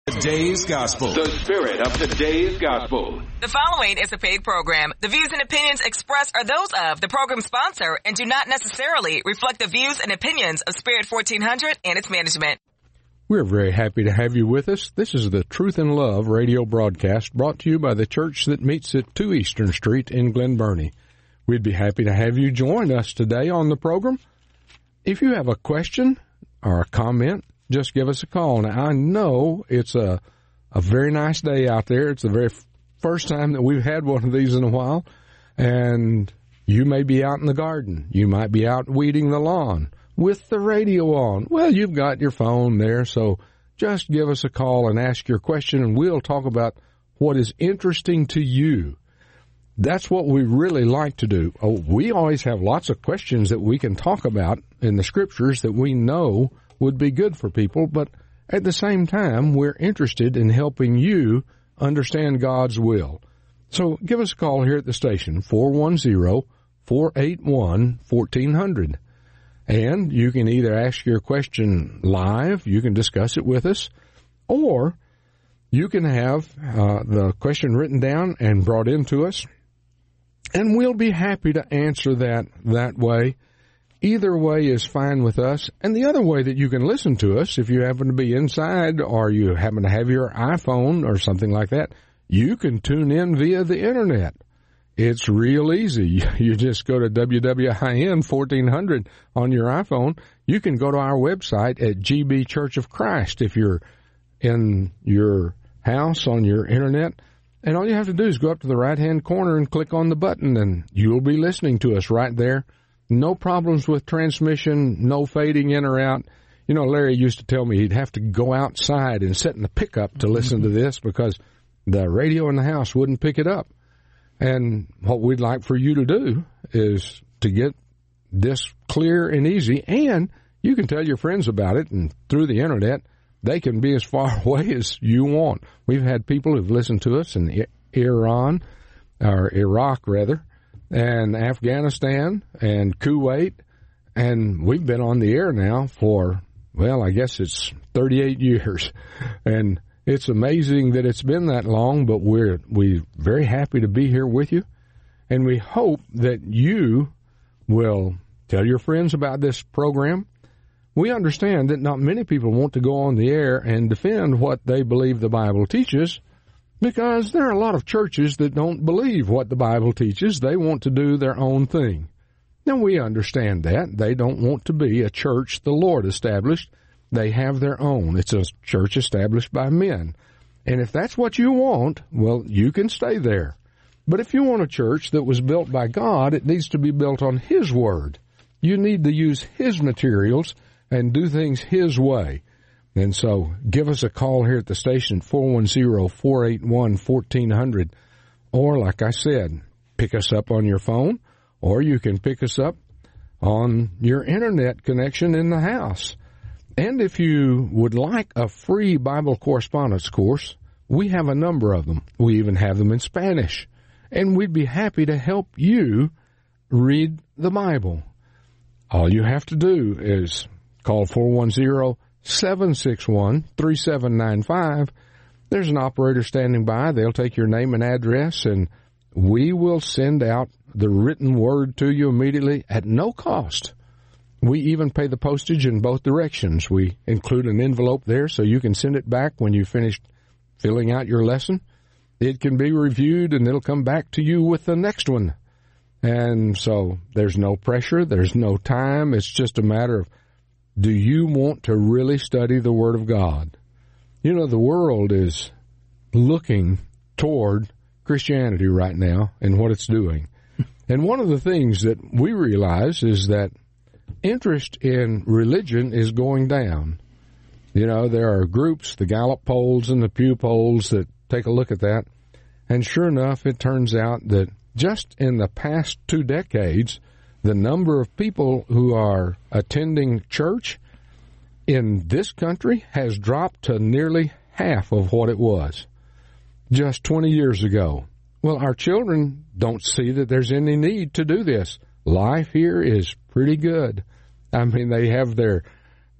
Today's Gospel. The spirit of today's gospel. The following is a paid program. The views and opinions expressed are those of the program sponsor and do not necessarily reflect the views and opinions of Spirit 1400 and its management. We're very happy to have you with us. This is the Truth and Love radio broadcast brought to you by the church that meets at 2 Eastern Street in Glen Burnie. We'd be happy to have you join us today on the program. If you have a question or a comment, just give us a call. Now, I know it's a very nice day out there. It's the very first time that we've had one of these in a while. And you may be out in the garden. You might be out weeding the lawn with the radio on. Well, you've got your phone there, so just give us a call and ask your question, and we'll talk about what is interesting to you. That's what we really like to do. We always have lots of questions that we can talk about in the Scriptures that we know would be good for people, but at the same time, we're interested in helping you understand God's will. So give us a call here at the station, 410-481-1400. And you can either ask your question live, you can discuss it with us, or you can have the question written down and brought into us, and we'll be happy to answer that way. Either way is fine with us. And the other way that you can listen to us, if you happen to be inside or you happen to have your iPhone or something like that, you can tune in via the Internet. It's real easy. You just go to WWIN 1400 on your iPhone. You can go to our website at GB Church of Christ if you're in your house on your Internet. And all you have to do is go up to the right-hand corner and click on the button, and you'll be listening to us right there. No problems with transmission, no fading in or out. You know, Larry used to tell me he'd have to go outside and sit in the pickup to listen to this because the radio in the house wouldn't pick it up. And what we'd like for you to do is to get this clear and easy, and you can tell your friends about it, and through the Internet, they can be as far away as you want. We've had people who've listened to us in Iran, or Iraq rather, and Afghanistan and Kuwait, and we've been on the air now for, well, I guess it's 38 years, and it's amazing that it's been that long, but we're very happy to be here with you, and we hope that you will tell your friends about this program. We understand that not many people want to go on the air and defend what they believe the Bible teaches, because there are a lot of churches that don't believe what the Bible teaches. They want to do their own thing. Now, we understand that. They don't want to be a church the Lord established. They have their own. It's a church established by men. And if that's what you want, well, you can stay there. But if you want a church that was built by God, it needs to be built on His Word. You need to use His materials and do things His way. And so give us a call here at the station, 410-481-1400. Or, like I said, pick us up on your phone, or you can pick us up on your Internet connection in the house. And if you would like a free Bible correspondence course, we have a number of them. We even have them in Spanish. And we'd be happy to help you read the Bible. All you have to do is call 410-761-3795. There's an operator standing by. They'll take your name and address, and we will send out the written word to you immediately at no cost. We even pay the postage in both directions. We include an envelope there so you can send it back when you finish filling out your lesson. It can be reviewed, and it'll come back to you with the next one. And so there's no pressure. There's no time. It's just a matter of, do you want to really study the Word of God? You know, the world is looking toward Christianity right now and what it's doing. And one of the things that we realize is that interest in religion is going down. You know, there are groups, the Gallup polls and the Pew polls, that take a look at that. And sure enough, it turns out that just in the past 2 decades, the number of people who are attending church in this country has dropped to nearly half of what it was just 20 years ago. Well, our children don't see that there's any need to do this. Life here is pretty good. I mean, they have their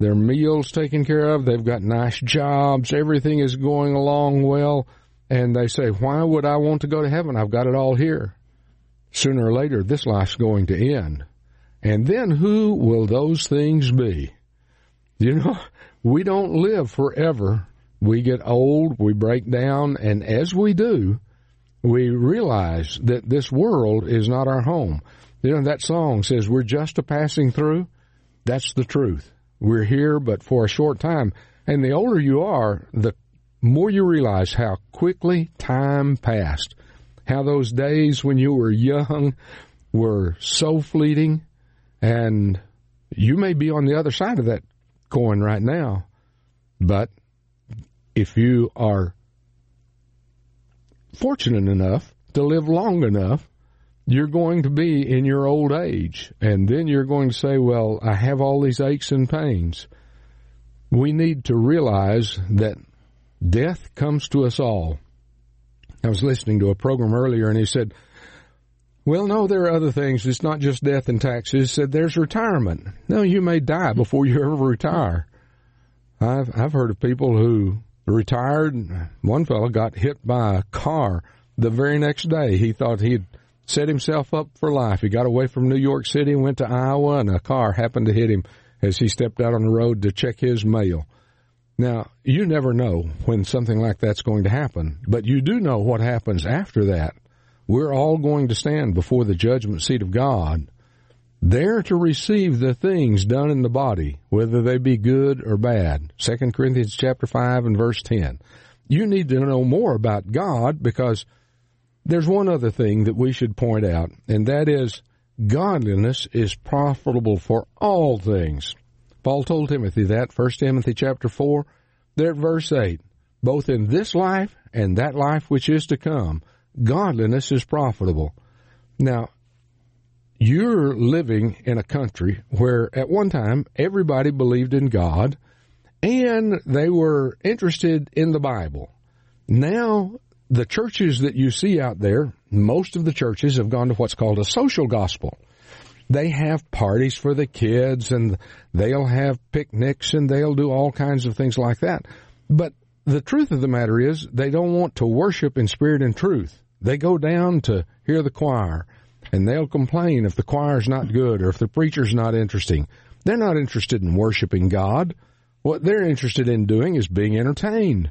their meals taken care of, they've got nice jobs, everything is going along well, and they say, why would I want to go to heaven? I've got it all here. Sooner or later, this life's going to end. And then who will those things be? You know, we don't live forever. We get old, we break down, and as we do, we realize that this world is not our home. You know, that song says we're just a passing through. That's the truth. We're here but for a short time. And the older you are, the more you realize how quickly time passed. How those days when you were young were so fleeting. And you may be on the other side of that coin right now. But if you are fortunate enough to live long enough, you're going to be in your old age. And then you're going to say, well, I have all these aches and pains. We need to realize that death comes to us all. I was listening to a program earlier, and he said, well, no, there are other things. It's not just death and taxes. He said, there's retirement. No, you may die before you ever retire. I've heard of people who retired. One fellow got hit by a car the very next day. He thought he'd set himself up for life. He got away from New York City and went to Iowa, and a car happened to hit him as he stepped out on the road to check his mail. Now, you never know when something like that's going to happen, but you do know what happens after that. We're all going to stand before the judgment seat of God, there to receive the things done in the body, whether they be good or bad. 2 Corinthians chapter 5 and verse 10. You need to know more about God, because there's one other thing that we should point out, and that is godliness is profitable for all things. Paul told Timothy that, 1 Timothy chapter 4, there at verse 8. Both in this life and that life which is to come, godliness is profitable. Now, you're living in a country where at one time everybody believed in God and they were interested in the Bible. Now, the churches that you see out there, most of the churches have gone to what's called a social gospel. They have parties for the kids, and they'll have picnics, and they'll do all kinds of things like that. But the truth of the matter is, they don't want to worship in spirit and truth. They go down to hear the choir, and they'll complain if the choir's not good or if the preacher's not interesting. They're not interested in worshiping God. What they're interested in doing is being entertained.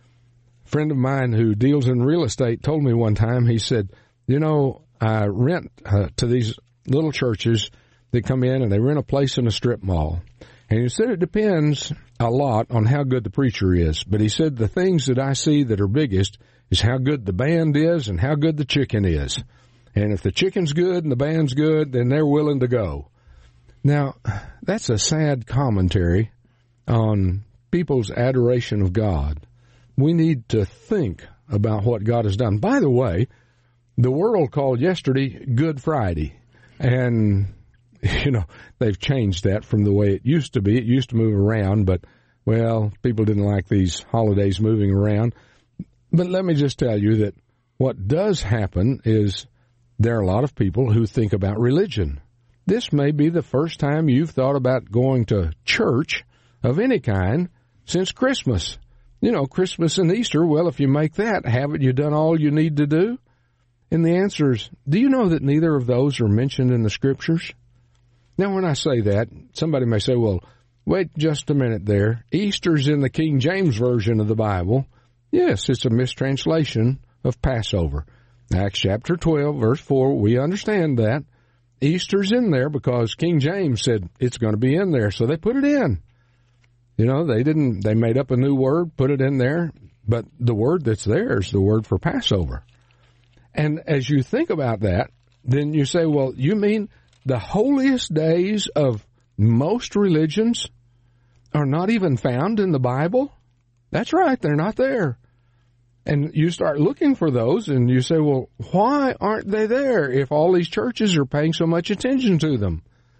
A friend of mine who deals in real estate told me one time, he said, you know, I rent to these little churches that come in and they rent a place in a strip mall. And he said it depends a lot on how good the preacher is. But he said the things that I see that are biggest is how good the band is and how good the chicken is. And if the chicken's good and the band's good, then they're willing to go. Now, that's a sad commentary on people's adoration of God. We need to think about what God has done. By the way, the world called yesterday Good Friday. And, you know, they've changed that from the way it used to be. It used to move around, but, well, people didn't like these holidays moving around. But let me just tell you that what does happen is there are a lot of people who think about religion. This may be the first time you've thought about going to church of any kind since Christmas. You know, Christmas and Easter, well, if you make that, haven't you done all you need to do? And the answer is, do you know that neither of those are mentioned in the Scriptures? Now, when I say that, somebody may say, well, wait just a minute there. Easter's in the King James Version of the Bible. Yes, it's a mistranslation of Passover. Acts chapter 12, verse 4, we understand that. Easter's in there because King James said it's going to be in there, so they put it in. You know, they made up a new word, put it in there, but the word that's there is the word for Passover. And as you think about that, then you say, well, you mean the holiest days of most religions are not even found in the Bible? That's right, they're not there. And you start looking for those, and you say, well, why aren't they there if all these churches are paying so much attention to them?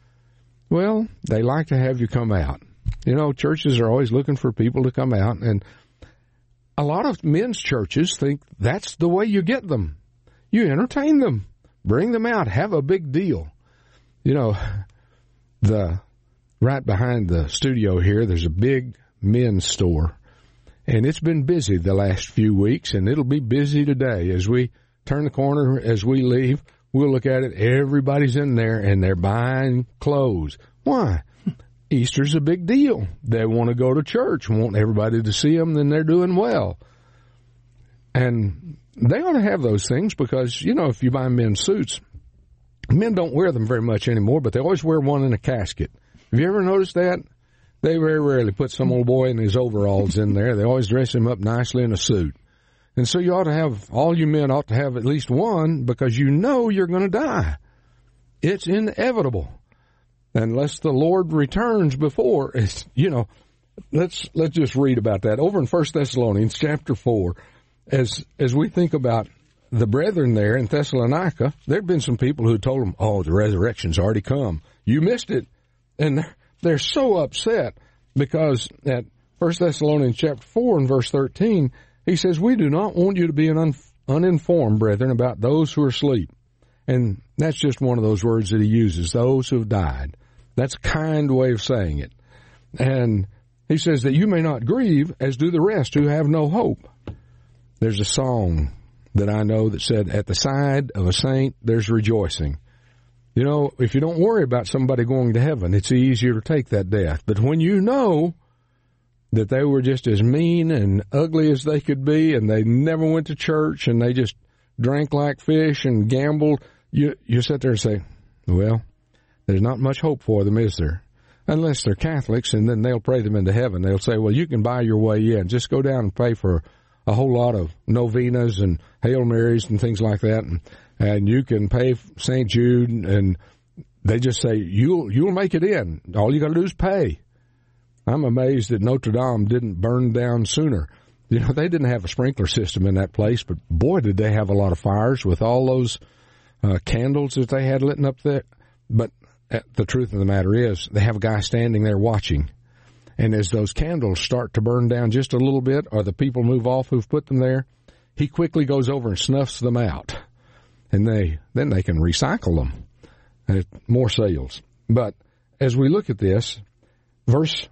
Well, they like to have you come out. You know, churches are always looking for people to come out, and a lot of men's churches think that's the way you get them. You entertain them, bring them out, have a big deal. You know, the right behind the studio here, there's a big men's store. And it's been busy the last few weeks, and it'll be busy today. As we turn the corner, as we leave, we'll look at it. Everybody's in there, and they're buying clothes. Why? Easter's a big deal. They want to go to church, want everybody to see them, then they're doing well. And they ought to have those things because, you know, if you buy men's suits, men don't wear them very much anymore, but they always wear one in a casket. Have you ever noticed that? They very rarely put some old boy in his overalls in there. They always dress him up nicely in a suit. And so you ought to have, all you men ought to have at least one because you know you're going to die. It's inevitable. Unless the Lord returns before, it's, you know, let's just read about that. Over in 1 Thessalonians chapter 4, as we think about the brethren there in Thessalonica, there have been some people who told them, oh, the resurrection's already come. You missed it. And they're so upset because at 1 Thessalonians chapter 4 and verse 13, he says, we do not want you to be uninformed, brethren, about those who are asleep. And that's just one of those words that he uses, those who have died. That's a kind way of saying it. And he says that you may not grieve as do the rest who have no hope. There's a song that I know that said, at the side of a saint, there's rejoicing. You know, if you don't worry about somebody going to heaven, it's easier to take that death. But when you know that they were just as mean and ugly as they could be, and they never went to church, and they just drank like fish and gambled, you sit there and say, well, there's not much hope for them, is there? Unless they're Catholics, and then they'll pray them into heaven. They'll say, well, you can buy your way in. Just go down and pay for a whole lot of novenas and Hail Marys and things like that, and you can pay St. Jude, and they just say, you'll make it in. All you got to do is pay. I'm amazed that Notre Dame didn't burn down sooner. You know, they didn't have a sprinkler system in that place, but boy, did they have a lot of fires with all those candles that they had lit up there. But the truth of the matter is, they have a guy standing there watching. And as those candles start to burn down just a little bit, or the people move off who've put them there, he quickly goes over and snuffs them out. And then they can recycle them. And more sales. But as we look at this, verse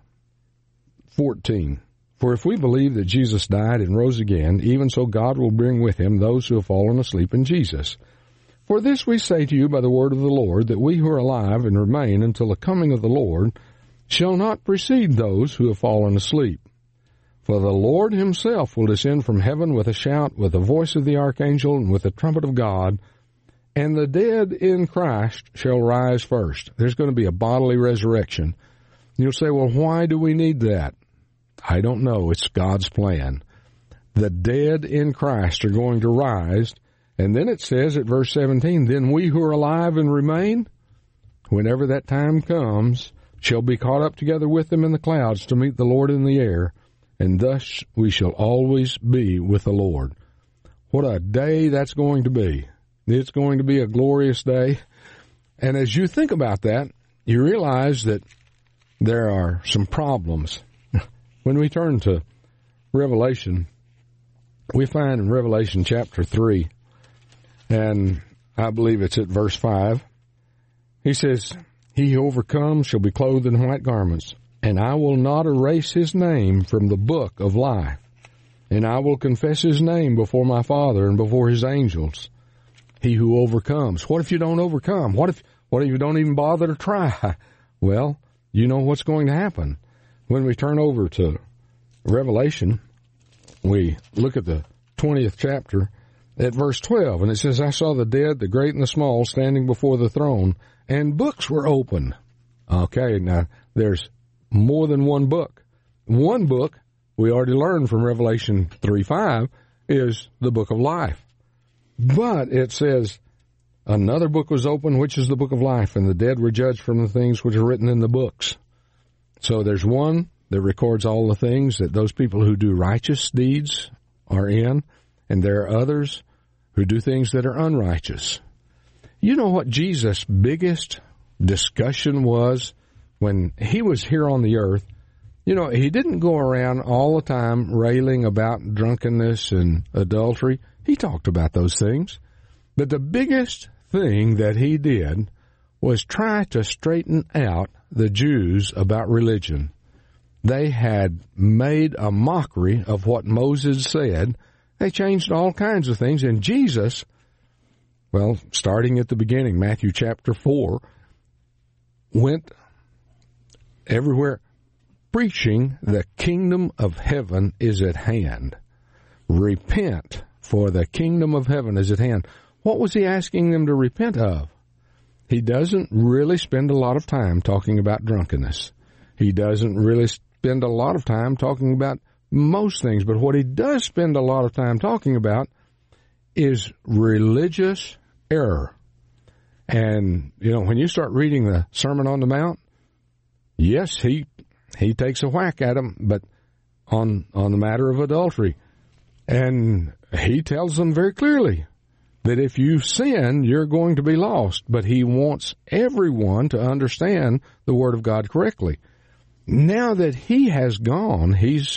14, for if we believe that Jesus died and rose again, even so God will bring with him those who have fallen asleep in Jesus. For this we say to you by the word of the Lord, that we who are alive and remain until the coming of the Lord shall not precede those who have fallen asleep. For the Lord himself will descend from heaven with a shout, with the voice of the archangel, and with the trumpet of God, and the dead in Christ shall rise first. There's going to be a bodily resurrection. You'll say, well, why do we need that? I don't know. It's God's plan. The dead in Christ are going to rise. And then it says at verse 17, then we who are alive and remain, whenever that time comes, shall be caught up together with them in the clouds to meet the Lord in the air, and thus we shall always be with the Lord. What a day that's going to be. It's going to be a glorious day. And as you think about that, you realize that there are some problems. When we turn to Revelation, we find in Revelation chapter 3, and I believe it's at verse 5, he says, he who overcomes shall be clothed in white garments, and I will not erase his name from the book of life, and I will confess his name before my Father and before his angels. He who overcomes. What if you don't overcome? What if you don't even bother to try? Well, you know what's going to happen. When we turn over to Revelation, we look at the 20th chapter at verse 12, and it says, I saw the dead, the great and the small, standing before the throne, and books were open. Okay, now there's more than one book. One book, we already learned from Revelation 3:5, is the book of life. But it says, another book was opened, which is the book of life, and the dead were judged from the things which are written in the books. So there's one that records all the things that those people who do righteous deeds are in, and there are others who do things that are unrighteous. You know what Jesus' biggest discussion was when he was here on the earth? You know, he didn't go around all the time railing about drunkenness and adultery. He talked about those things. But the biggest thing that he did was try to straighten out the Jews about religion. They had made a mockery of what Moses said. They changed all kinds of things. And Jesus, well, starting at the beginning, Matthew chapter 4, went everywhere preaching the kingdom of heaven is at hand. Repent, for the kingdom of heaven is at hand. What was he asking them to repent of? He doesn't really spend a lot of time talking about drunkenness. He doesn't really spend a lot of time talking about most things. But what he does spend a lot of time talking about is religious error. And, you know, when you start reading the Sermon on the Mount, yes, he takes a whack at them, but on the matter of adultery. And he tells them very clearly that if you sin, you're going to be lost. But he wants everyone to understand the Word of God correctly. Now that he has gone, he's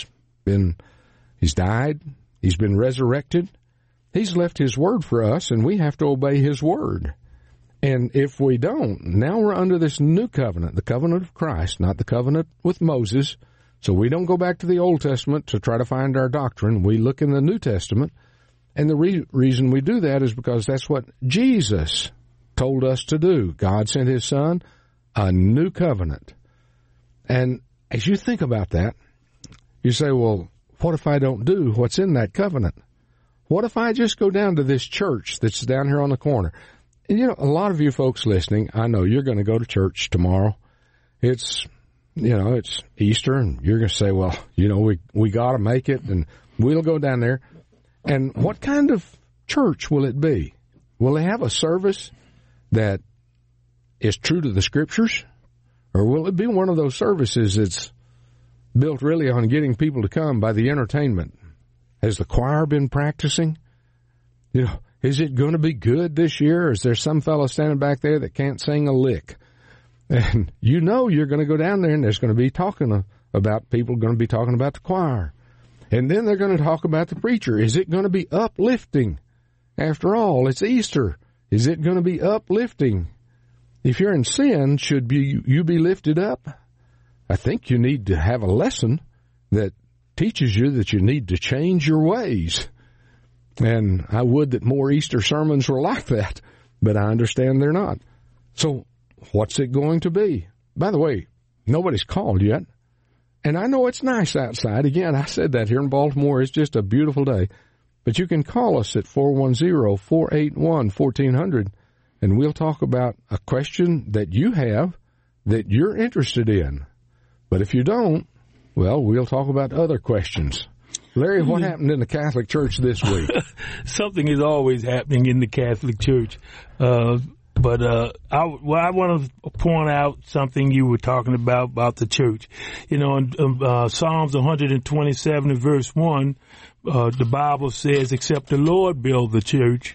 died, he's been resurrected, he's left his Word for us, and we have to obey his Word. And if we don't, now we're under this new covenant, the covenant of Christ, not the covenant with Moses. So we don't go back to the Old Testament to try to find our doctrine. We look in the New Testament. And the reason we do that is because that's what Jesus told us to do. God sent his Son, a new covenant. And as you think about that, you say, well, what if I don't do what's in that covenant? What if I just go down to this church that's down here on the corner? And, you know, a lot of you folks listening, I know you're going to go to church tomorrow. It's Easter, and you're going to say, well, you know, we got to make it, and we'll go down there. And what kind of church will it be? Will they have a service that is true to the Scriptures? Or will it be one of those services that's built really on getting people to come by the entertainment? Has the choir been practicing? You know, is it going to be good this year? Or is there some fellow standing back there that can't sing a lick? And you know you're going to go down there and there's going to be talking about people going to be talking about the choir. And then they're going to talk about the preacher. Is it going to be uplifting? After all, it's Easter. Is it going to be uplifting? If you're in sin, should you be lifted up? I think you need to have a lesson that teaches you that you need to change your ways. And I would that more Easter sermons were like that, but I understand they're not. So what's it going to be? By the way, nobody's called yet. And I know it's nice outside. Again, I said that here in Baltimore. It's just a beautiful day. But you can call us at 410-481-1400, and we'll talk about a question that you have that you're interested in. But if you don't, well, we'll talk about other questions. Larry, what happened in the Catholic Church this week? Something is always happening in the Catholic Church. But I want to point out something you were talking about the church. You know, in Psalms 127 and verse 1, the Bible says, except the Lord build the church,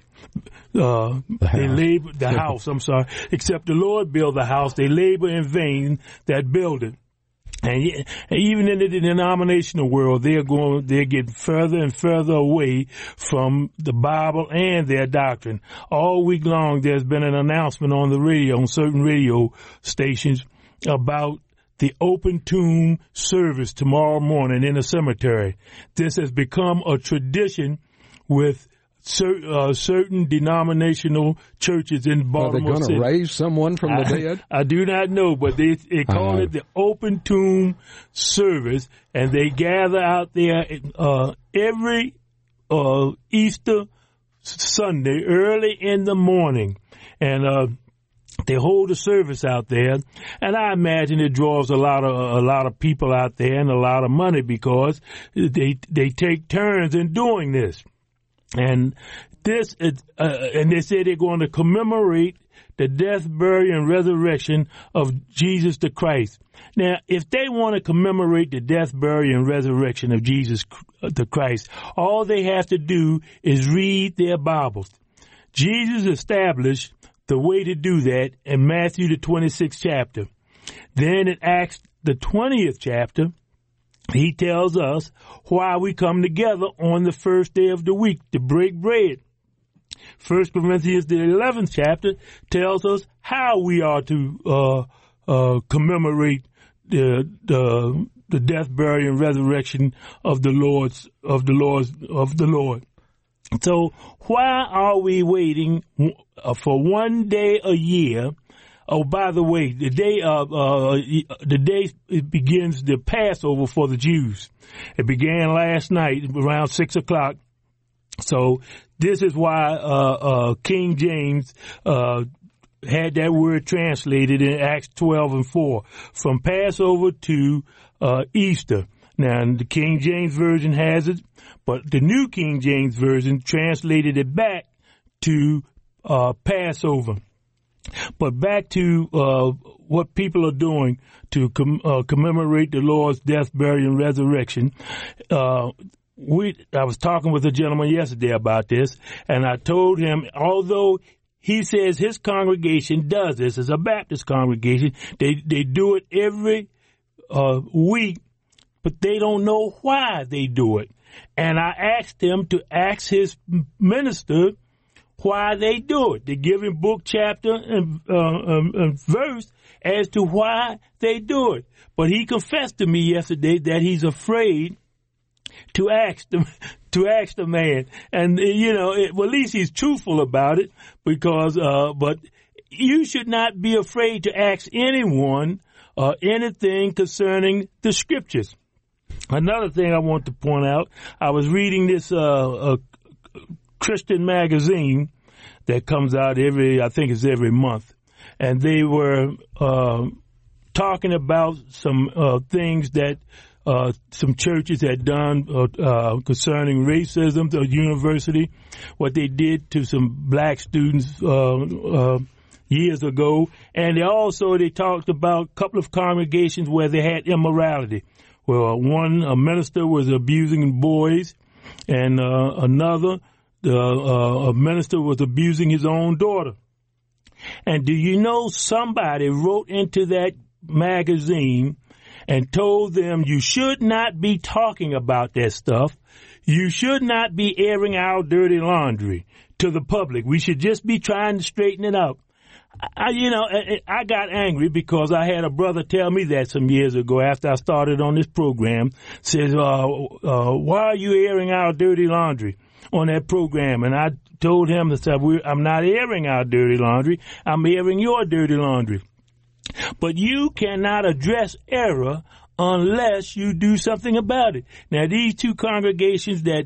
except the Lord build the house, they labor in vain that build it. And even in the denominational world, they're getting further and further away from the Bible and their doctrine. All week long, there's been an announcement on the radio, on certain radio stations, about the open tomb service tomorrow morning in a cemetery. This has become a tradition with certain denominational churches in Baltimore City. Are they going to raise someone from the dead? I do not know, but they call it the open tomb service, and they gather out there every Easter Sunday early in the morning, and they hold a service out there, and I imagine it draws a lot of people out there and a lot of money because they take turns in doing this. And this is, and they say they're going to commemorate the death, burial, and resurrection of Jesus the Christ. Now, if they want to commemorate the death, burial, and resurrection of Jesus the Christ, all they have to do is read their Bibles. Jesus established the way to do that in Matthew the 26th chapter. Then in Acts the 20th chapter, he tells us why we come together on the first day of the week to break bread. 1 Corinthians, the 11th chapter, tells us how we are to commemorate the death, burial, and resurrection of the Lord. So why are we waiting for one day a year? Oh, by the way, the day it begins the Passover for the Jews. It began last night around 6 o'clock. So this is why King James had that word translated in Acts 12:4 from Passover to Easter. Now the King James Version has it, but the New King James Version translated it back to Passover. But back to what people are doing to commemorate the Lord's death, burial, and resurrection. I was talking with a gentleman yesterday about this, and I told him, although he says his congregation does this, it's a Baptist congregation, they do it every week, but they don't know why they do it. And I asked him to ask his minister why they do it. They give him book, chapter, and verse as to why they do it. But he confessed to me yesterday that he's afraid to ask the man. And, at least he's truthful about it because, but you should not be afraid to ask anyone anything concerning the scriptures. Another thing I want to point out, I was reading this Christian magazine that comes out every month. And they were talking about some things that some churches had done concerning racism to a university, what they did to some black students years ago. And they talked about a couple of congregations where they had immorality. Well, a minister was abusing boys, and another, a minister was abusing his own daughter. And do you know somebody wrote into that magazine and told them you should not be talking about that stuff. You should not be airing our dirty laundry to the public. We should just be trying to straighten it out. I got angry because I had a brother tell me that some years ago after I started on this program. Says, why are you airing our dirty laundry on that program? And I told him that I'm not airing our dirty laundry. I'm airing your dirty laundry. But you cannot address error unless you do something about it. Now, these two congregations that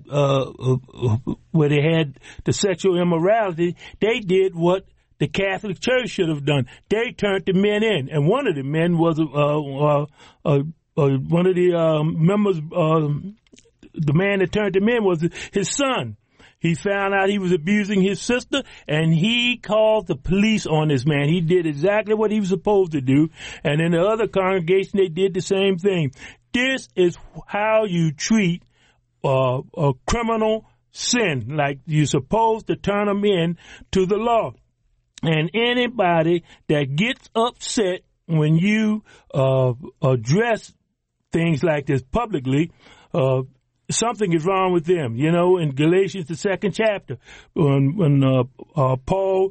where they had the sexual immorality, they did what the Catholic Church should have done. They turned the men in, and one of the men was one of the members. The man that turned him in was his son. He found out he was abusing his sister, and he called the police on this man. He did exactly what he was supposed to do. And in the other congregation, they did the same thing. This is how you treat a criminal sin. Like you're supposed to turn them in to the law. And anybody that gets upset when you address things like this publicly, something is wrong with them. You know, in Galatians, the 2nd chapter, when Paul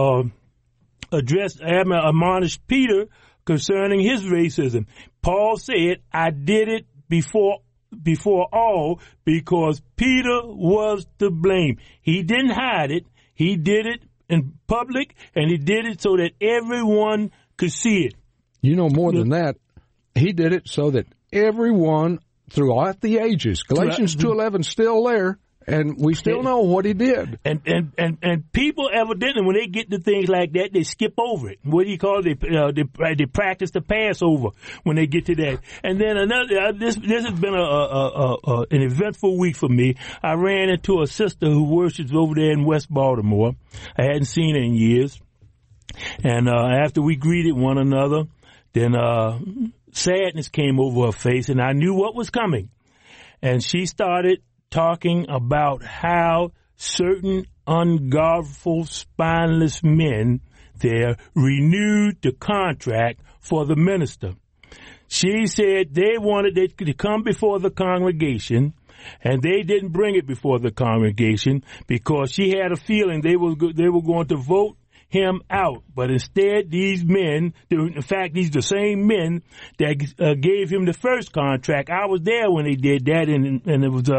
admonished Peter concerning his racism, Paul said, I did it before all because Peter was to blame. He didn't hide it. He did it in public, and he did it so that everyone could see it. You know, more than that, he did it so that everyone throughout the ages, Galatians 2:11 still there, and we still know what he did. And people evidently, when they get to things like that, they skip over it. What do you call it? They practice the Passover when they get to that. And then another. This has been an eventful week for me. I ran into a sister who worships over there in West Baltimore. I hadn't seen her in years, and after we greeted one another, then sadness came over her face, and I knew what was coming. And she started talking about how certain ungodful, spineless men there renewed the contract for the minister. She said they wanted to come before the congregation and they didn't bring it before the congregation because she had a feeling they were going to vote him out. But instead, these men, in fact, these the same men that gave him the first contract. I was there when they did that, and it was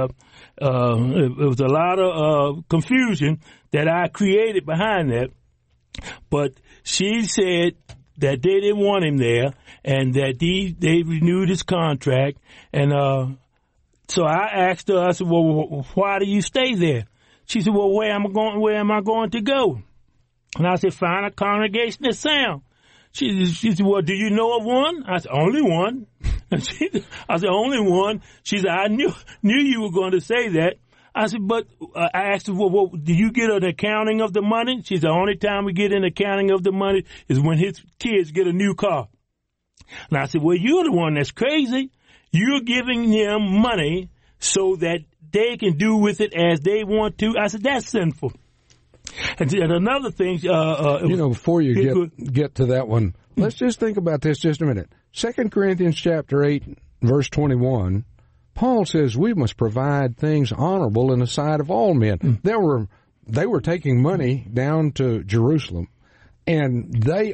a lot of confusion that I created behind that. But she said that they didn't want him there, and that they renewed his contract. And so I asked her, I said, well, why do you stay there? She said, well, where am I going to go? And I said, find a congregation that's sound. She said, well, do you know of one? I said, only one. I said, only one. She said, I knew you were going to say that. I said, but I asked her, well, do you get an accounting of the money? She said, the only time we get an accounting of the money is when his kids get a new car. And I said, well, you're the one that's crazy. You're giving them money so that they can do with it as they want to. I said, that's sinful. And another thing, before you get to that one, let's just think about this just a minute. 2 Corinthians chapter 8, verse 21, Paul says we must provide things honorable in the sight of all men. They were taking money down to Jerusalem, and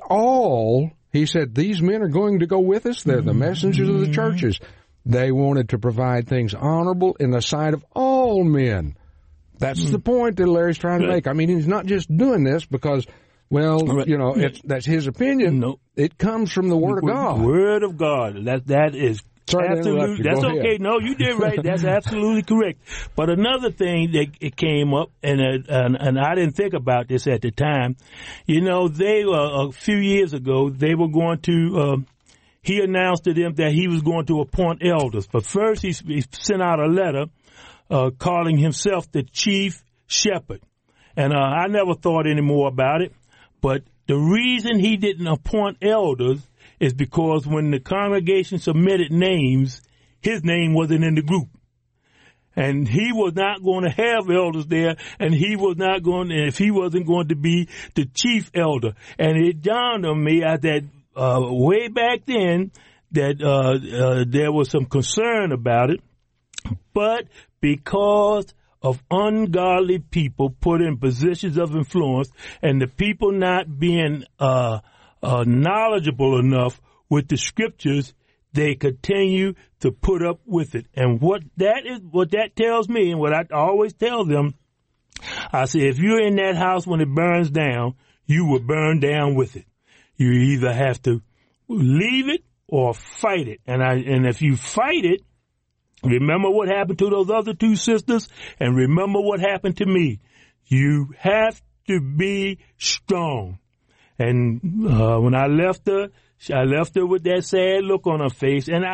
he said, these men are going to go with us. They're the messengers of the churches. They wanted to provide things honorable in the sight of all men. That's the point that Larry's trying to make. I mean, he's not just doing this because, that's his opinion. No. It comes from the Word of God. Word of God. That is absolutely. That's okay. Ahead. No, you did right. That's absolutely correct. But another thing that it came up, and I didn't think about this at the time. They a few years ago they were going to. He announced to them that he was going to appoint elders. But first, he sent out a letter. Calling himself the chief shepherd. And I never thought any more about it. But the reason he didn't appoint elders is because when the congregation submitted names, his name wasn't in the group. And he was not going to have elders there, and if he wasn't going to be the chief elder. And it dawned on me that way back then that there was some concern about it. But because of ungodly people put in positions of influence and the people not being knowledgeable enough with the scriptures, they continue to put up with it. And what that tells me, and what I always tell them, I say, if you're in that house when it burns down, you will burn down with it. You either have to leave it or fight it. And if you fight it, remember what happened to those other two sisters, and remember what happened to me. You have to be strong. And when I left her with that sad look on her face, and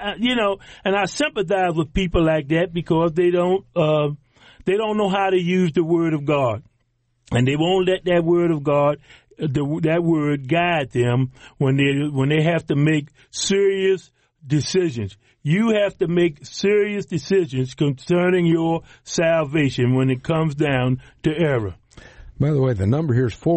I sympathize with people like that because they don't know how to use the Word of God, and they won't let that Word of God, that Word, guide them when they have to make serious decisions. You have to make serious decisions concerning your salvation when it comes down to error. By the way, the number here is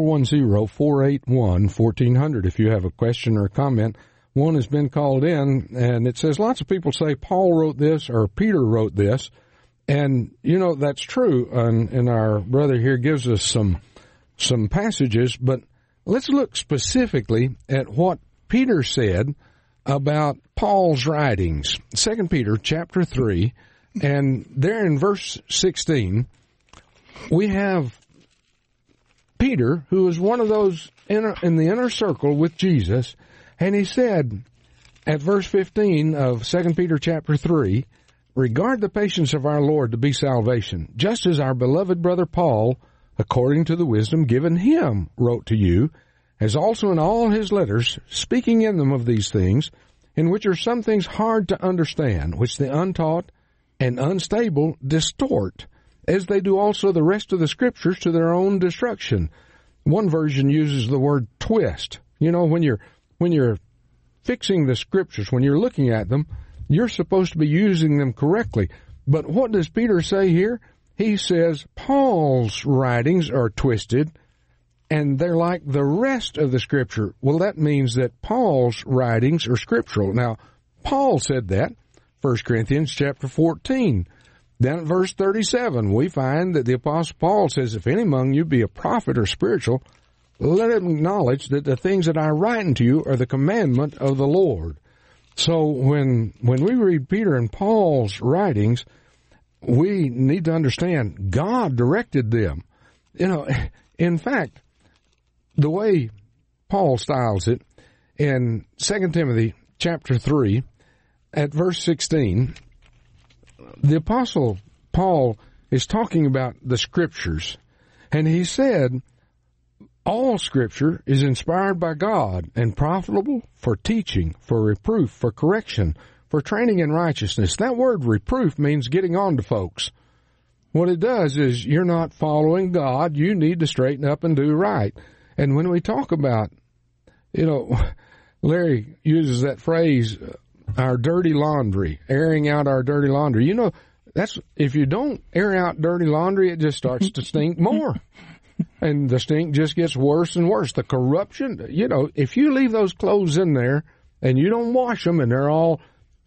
410-481-1400. If you have a question or a comment, one has been called in, and it says lots of people say Paul wrote this or Peter wrote this. And, that's true. And our brother here gives us some passages, but let's look specifically at what Peter said about Paul's writings. 2 Peter chapter 3, and there in verse 16, we have Peter, who is one of those in the inner circle with Jesus, and he said at verse 15 of 2 Peter chapter 3, regard the patience of our Lord to be salvation, just as our beloved brother Paul, according to the wisdom given him, wrote to you, as also in all his letters, speaking in them of these things, in which are some things hard to understand, which the untaught and unstable distort, as they do also the rest of the Scriptures to their own destruction. One version uses the word twist. When you're fixing the Scriptures, when you're looking at them, you're supposed to be using them correctly. But what does Peter say here? He says Paul's writings are twisted, and they're like the rest of the Scripture. Well, that means that Paul's writings are scriptural. Now, Paul said that, 1 Corinthians chapter 14. Then at verse 37, we find that the Apostle Paul says, if any among you be a prophet or spiritual, let him acknowledge that the things that I write unto you are the commandment of the Lord. So when we read Peter and Paul's writings, we need to understand God directed them. In fact, the way Paul styles it in 2 Timothy chapter 3 at verse 16, the Apostle Paul is talking about the Scriptures, and he said, all Scripture is inspired by God and profitable for teaching, for reproof, for correction, for training in righteousness. That word reproof means getting on to folks. What it does is you're not following God. You need to straighten up and do right. And when we talk about, Larry uses that phrase, our dirty laundry, airing out our dirty laundry. That's, if you don't air out dirty laundry, it just starts to stink more. And the stink just gets worse and worse. The corruption, if you leave those clothes in there and you don't wash them and they're all,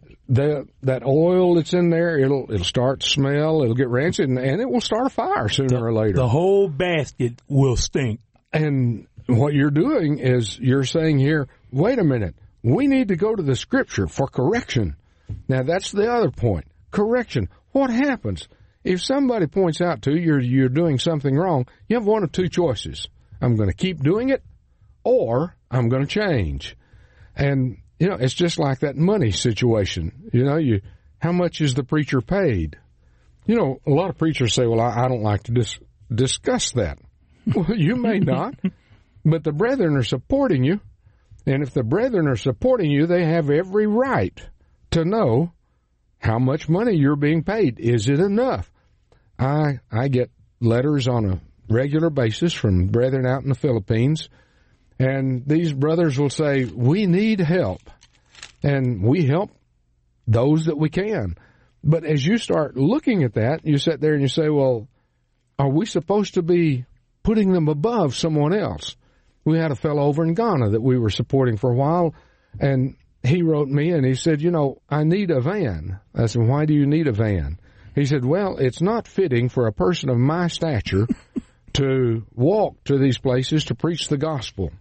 that oil that's in there, it'll start to smell, it'll get rancid, and it will start a fire sooner or later. The whole basket will stink. And what you're doing is you're saying here, wait a minute, we need to go to the Scripture for correction. Now, that's the other point. Correction. What happens? If somebody points out to you you're doing something wrong, you have one of two choices. I'm going to keep doing it, or I'm going to change. And, it's just like that money situation. How much is the preacher paid? A lot of preachers say, well, I don't like to discuss that. Well, you may not, but the brethren are supporting you. And if the brethren are supporting you, they have every right to know how much money you're being paid. Is it enough? I get letters on a regular basis from brethren out in the Philippines, and these brothers will say, we need help, and we help those that we can. But as you start looking at that, you sit there and you say, well, are we supposed to be putting them above someone else? We had a fellow over in Ghana that we were supporting for a while, and he wrote me and he said, I need a van. I said, why do you need a van? He said, well, it's not fitting for a person of my stature to walk to these places to preach the gospel.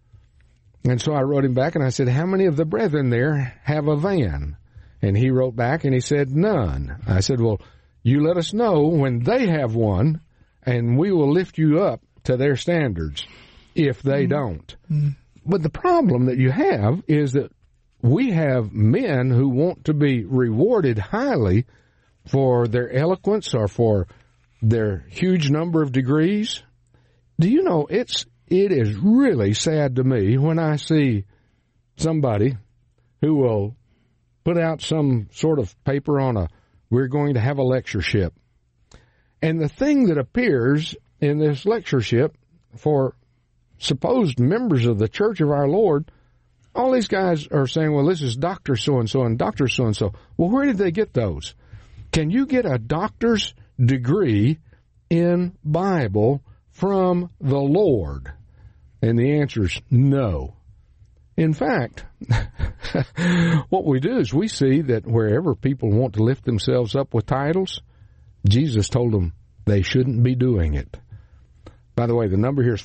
And so I wrote him back and I said, how many of the brethren there have a van? And he wrote back and he said, none. I said, well, you let us know when they have one, and we will lift you up to their standards if they don't. But the problem that you have is that we have men who want to be rewarded highly for their eloquence or for their huge number of degrees. Do you know, it is really sad to me when I see somebody who will put out some sort of paper on we're going to have a lectureship. And the thing that appears in this lectureship for supposed members of the Church of our Lord, all these guys are saying, well, this is Dr. So-and-so and Dr. So-and-so. Well, where did they get those? Can you get a doctor's degree in Bible from the Lord? And the answer is no. In fact, what we do is we see that wherever people want to lift themselves up with titles, Jesus told them they shouldn't be doing it. By the way, the number here is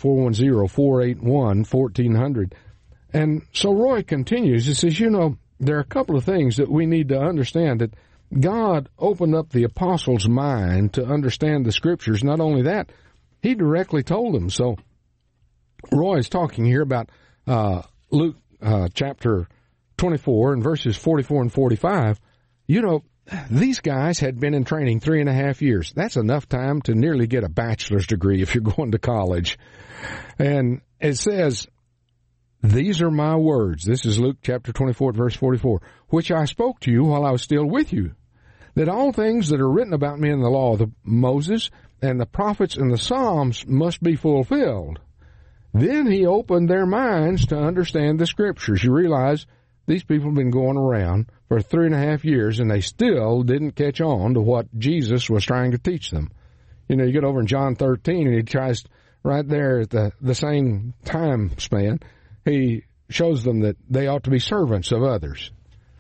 410-481-1400. And so Roy continues. He says, there are a couple of things that we need to understand, that God opened up the apostles' mind to understand the Scriptures. Not only that, he directly told them. So Roy is talking here about Luke chapter 24 and verses 44 and 45. These guys had been in training 3.5 years. That's enough time to nearly get a bachelor's degree if you're going to college. And it says, these are my words. This is Luke chapter 24, verse 44, which I spoke to you while I was still with you, that all things that are written about me in the law of Moses and the prophets and the Psalms must be fulfilled. Then he opened their minds to understand the Scriptures. You realize these people have been going around for 3.5 years, and they still didn't catch on to what Jesus was trying to teach them. You get over in John 13, and he tries right there at the same time span, he shows them that they ought to be servants of others.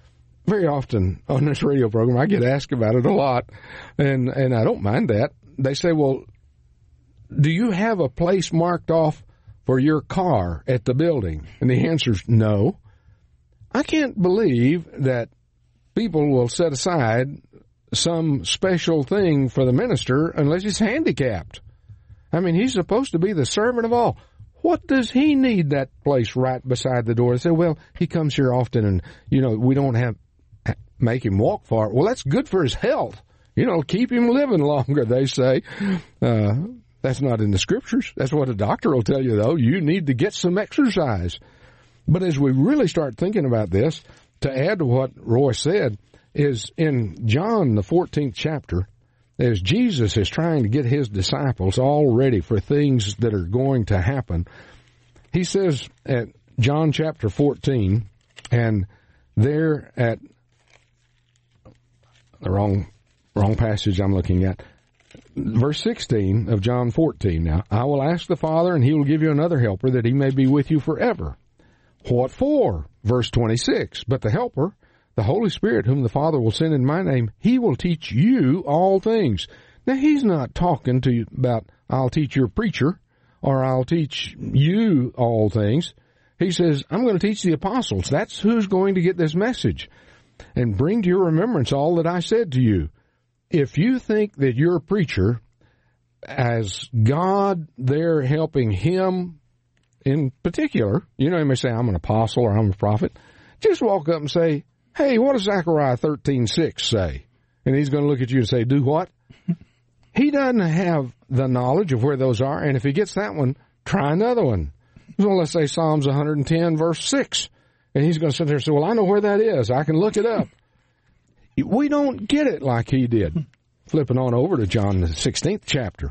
very often on this radio program, I get asked about it a lot, and I don't mind that. They say, well, do you have a place marked off for your car at the building? And the answer is no. I can't believe that people will set aside some special thing for the minister unless he's handicapped. I mean, he's supposed to be the servant of all. What does he need that place right beside the door? They say, well, he comes here often and, we don't make him walk far. Well, that's good for his health. Keep him living longer, they say. That's not in the scriptures. That's what a doctor will tell you, though. You need to get some exercise. But as we really start thinking about this, to add to what Roy said, is in John, the 14th chapter, as Jesus is trying to get his disciples all ready for things that are going to happen, he says at John chapter 14, and there at the wrong passage I'm looking at, verse 16 of John 14 now, I will ask the Father, and he will give you another helper, that he may be with you forever. What for? Verse 26, but the helper, the Holy Spirit, whom the Father will send in my name, he will teach you all things. Now, he's not talking to you about, I'll teach your preacher, or I'll teach you all things. He says, I'm going to teach the apostles. That's who's going to get this message. And bring to your remembrance all that I said to you. If you think that your preacher, as God there helping him in particular, he may say, I'm an apostle or I'm a prophet, just walk up and say, hey, what does Zechariah 13:6 say? And he's going to look at you and say, do what? He doesn't have the knowledge of where those are, and if he gets that one, try another one. So let's say Psalms 110, verse 6. And he's going to sit there and say, well, I know where that is. I can look it up. We don't get it like he did. Flipping on over to John, the 16th chapter,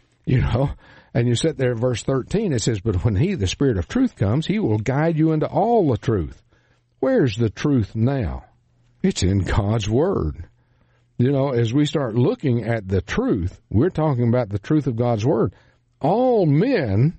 and you sit there at verse 13, it says, but when he, the Spirit of truth, comes, he will guide you into all the truth. Where's the truth now? It's in God's Word. As we start looking at the truth, we're talking about the truth of God's Word. All men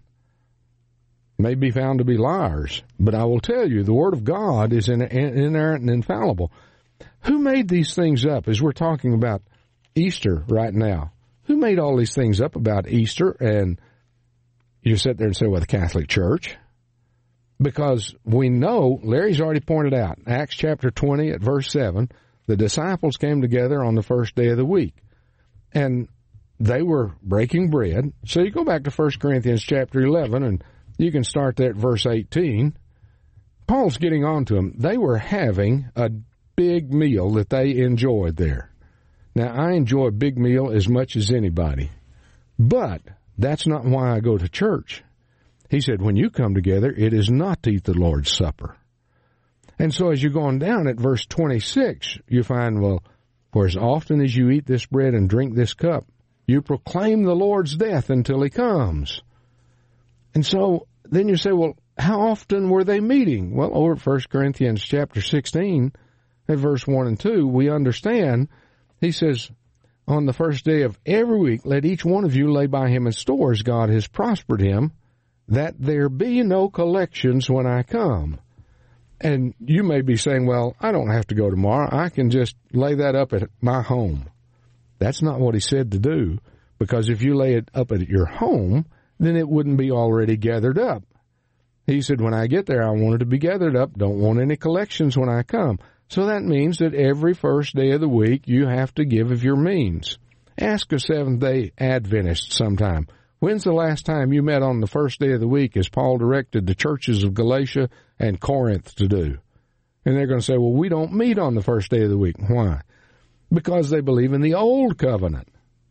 may be found to be liars, but I will tell you, the Word of God is inerrant and infallible. Who made these things up? As we're talking about Easter right now, who made all these things up about Easter? And you sit there and say, well, the Catholic Church. Because we know, Larry's already pointed out, Acts chapter 20 at verse 7, the disciples came together on the first day of the week. And they were breaking bread. So you go back to 1 Corinthians chapter 11, and you can start there at verse 18. Paul's getting on to them. They were having a big meal that they enjoyed there. Now, I enjoy a big meal as much as anybody. But that's not why I go to church. He said, when you come together, it is not to eat the Lord's Supper. And so as you go on down at verse 26, you find, well, for as often as you eat this bread and drink this cup, you proclaim the Lord's death until he comes. And so then you say, well, how often were they meeting? Well, over at 1 Corinthians chapter 16, at verse 1 and 2, we understand, he says, on the first day of every week, let each one of you lay by him in stores God has prospered him, that there be no collections when I come. And you may be saying, well, I don't have to go tomorrow. I can just lay that up at my home. That's not what he said to do, because if you lay it up at your home, then it wouldn't be already gathered up. He said, when I get there, I want it to be gathered up. Don't want any collections when I come. So that means that every first day of the week, you have to give of your means. Ask a Seventh-day Adventist sometime. When's the last time you met on the first day of the week, as Paul directed the churches of Galatia and Corinth to do? And they're going to say, well, we don't meet on the first day of the week. Why? Because they believe in the old covenant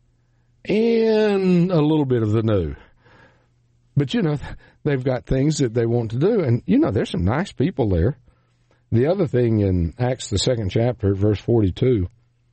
and a little bit of the new. But, they've got things that they want to do. And, there's some nice people there. The other thing in Acts, the 2nd chapter, verse 42,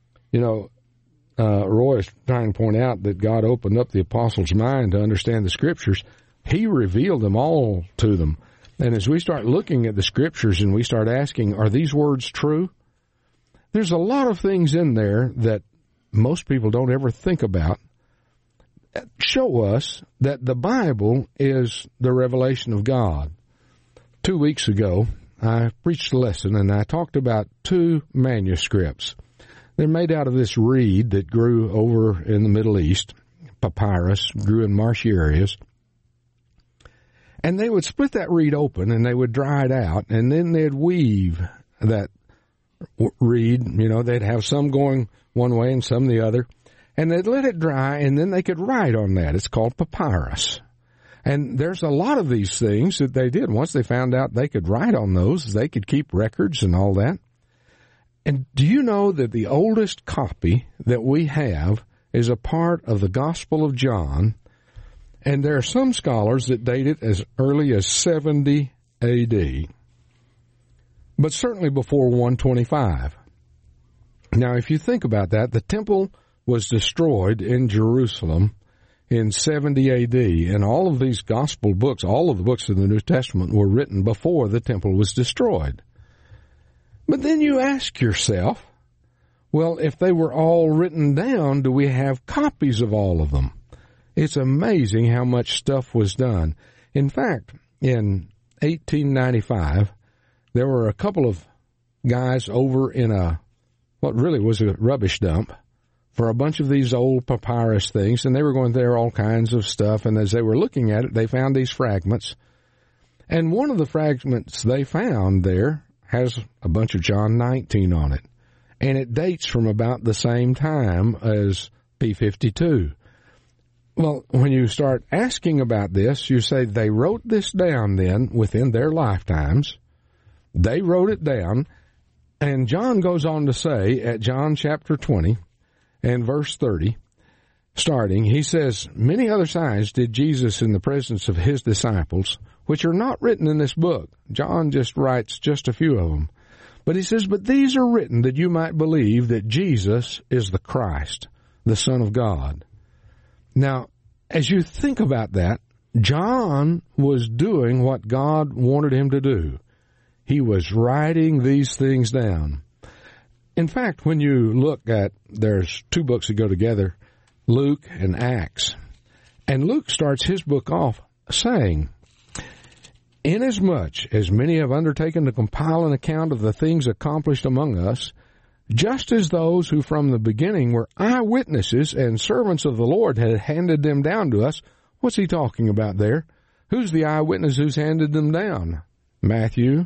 Roy is trying to point out that God opened up the apostles' mind to understand the Scriptures. He revealed them all to them. And as we start looking at the Scriptures and we start asking, are these words true? There's a lot of things in there that most people don't ever think about. Show us that the Bible is the revelation of God. 2 weeks ago, I preached a lesson, and I talked about 2 manuscripts. They're made out of this reed that grew over in the Middle East. Papyrus grew in marshy areas. And they would split that reed open, and they would dry it out, and then they'd weave that reed. You know, they'd have some going one way and some the other. And they'd let it dry, and then they could write on that. It's called papyrus. And there's a lot of these things that they did. Once they found out they could write on those, they could keep records and all that. And do you know that the oldest copy that we have is a part of the Gospel of John? And there are some scholars that date it as early as 70 A.D., but certainly before 125. Now, if you think about that, the temple was destroyed in Jerusalem in 70 A.D., and all of these gospel books, all of the books of the New Testament, were written before the temple was destroyed. But then you ask yourself, well, if they were all written down, do we have copies of all of them? It's amazing how much stuff was done. In fact, in 1895, there were a couple of guys over in what really was a rubbish dump for a bunch of these old papyrus things, and they were going through all kinds of stuff, and as they were looking at it, they found these fragments. And one of the fragments they found there has a bunch of John 19 on it, and it dates from about the same time as P52. Well, when you start asking about this, you say they wrote this down then within their lifetimes. They wrote it down, and John goes on to say at John chapter 20 and verse 30, starting, he says, "Many other signs did Jesus in the presence of his disciples, which are not written in this book." John just writes just a few of them. But he says, "But these are written that you might believe that Jesus is the Christ, the Son of God." Now, as you think about that, John was doing what God wanted him to do. He was writing these things down. In fact, when you look at, there's 2 books that go together, Luke and Acts. And Luke starts his book off saying, "Inasmuch as many have undertaken to compile an account of the things accomplished among us, just as those who from the beginning were eyewitnesses and servants of the Lord had handed them down to us." What's he talking about there? Who's the eyewitness who's handed them down? Matthew,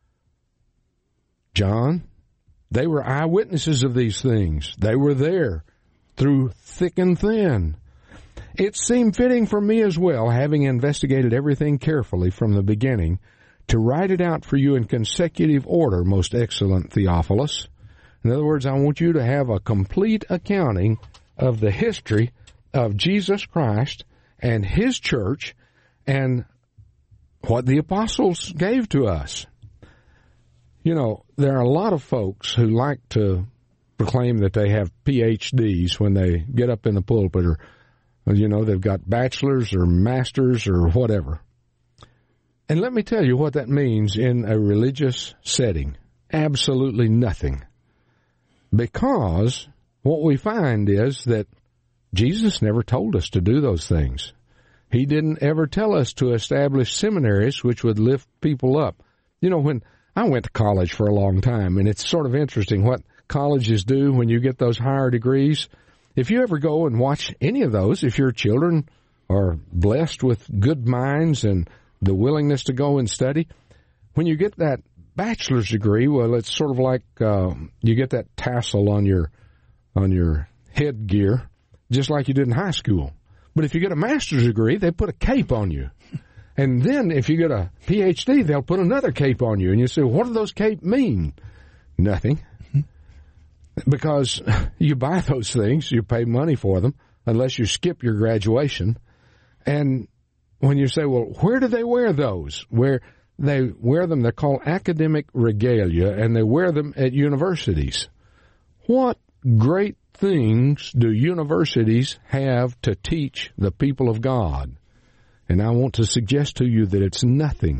John. They were eyewitnesses of these things. They were there through thick and thin. "It seemed fitting for me as well, having investigated everything carefully from the beginning, to write it out for you in consecutive order, most excellent Theophilus." In other words, I want you to have a complete accounting of the history of Jesus Christ and his church and what the apostles gave to us. You know, there are a lot of folks who like to proclaim that they have PhDs when they get up in the pulpit, or, you know, they've got bachelors or masters or whatever. And let me tell you what that means in a religious setting. Absolutely nothing. Because what we find is that Jesus never told us to do those things. He didn't ever tell us to establish seminaries which would lift people up. You know, when I went to college for a long time, and it's sort of interesting what colleges do when you get those higher degrees. If you ever go and watch any of those, if your children are blessed with good minds and the willingness to go and study, when you get that bachelor's degree, well, it's sort of like you get that tassel on your headgear, just like you did in high school. But if you get a master's degree, they put a cape on you. And then if you get a PhD, they'll put another cape on you. And you say, what do those capes mean? Nothing. Because you buy those things, you pay money for them, unless you skip your graduation. And when you say, well, where do they wear those? Where they wear them, they're called academic regalia, and they wear them at universities. What great things do universities have to teach the people of God? And I want to suggest to you that it's nothing.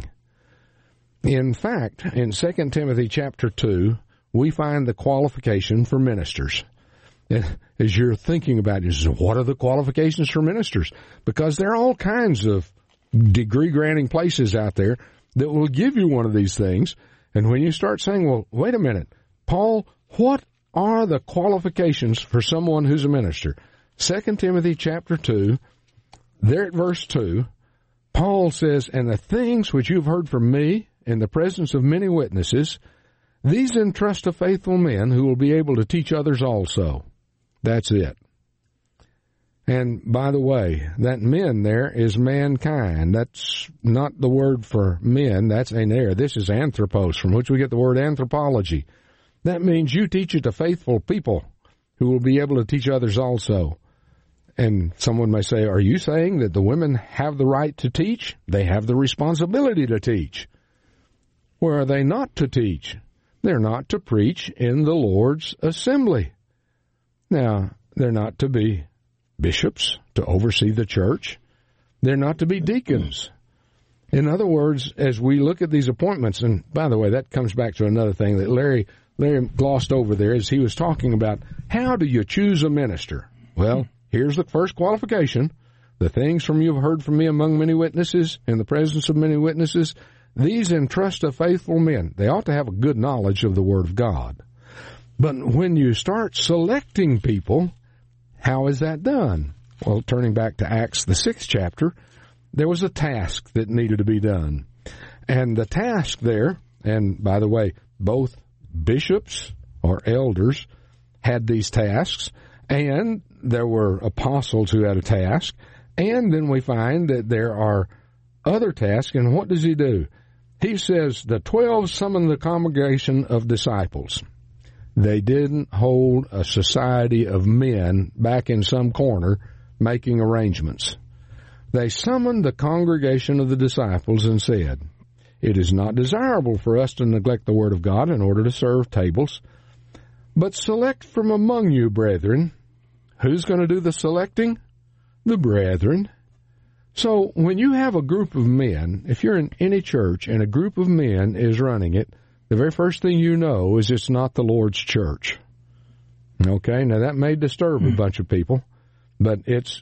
In fact, in 2 Timothy chapter 2, we find the qualification for ministers. As you're thinking about it, what are the qualifications for ministers? Because there are all kinds of degree-granting places out there that will give you one of these things. And when you start saying, well, wait a minute, Paul, what are the qualifications for someone who's a minister? 2 Timothy chapter 2, there at verse 2, Paul says, and the things which you've heard from me in the presence of many witnesses, these entrust to faithful men who will be able to teach others also. That's it. And by the way, that men there is mankind. That's not the word for men. That's aner. This is anthropos, from which we get the word anthropology. That means you teach it to faithful people who will be able to teach others also. And someone may say, are you saying that the women have the right to teach? They have the responsibility to teach. Where are they not to teach? They're not to preach in the Lord's assembly. Now, they're not to be bishops to oversee the church. They're not to be deacons. In other words, as we look at these appointments, and by the way, that comes back to another thing that Larry glossed over there as he was talking about, how do you choose a minister? Well, here's the first qualification. The things from you have heard from me among many witnesses, in the presence of many witnesses, these entrust to faithful men. They ought to have a good knowledge of the Word of God. But when you start selecting people, how is that done? Well, turning back to Acts, the 6th chapter, there was a task that needed to be done. And the task there, and by the way, both bishops or elders had these tasks, and there were apostles who had a task, and then we find that there are other tasks, and what does he do? He says, the 12 summoned the congregation of disciples. They didn't hold a society of men back in some corner making arrangements. They summoned the congregation of the disciples and said, it is not desirable for us to neglect the word of God in order to serve tables, but select from among you, brethren. Who's going to do the selecting? The brethren. So when you have a group of men, if you're in any church and a group of men is running it, the very first thing you know is it's not the Lord's church. Okay, now that may disturb a bunch of people, but it's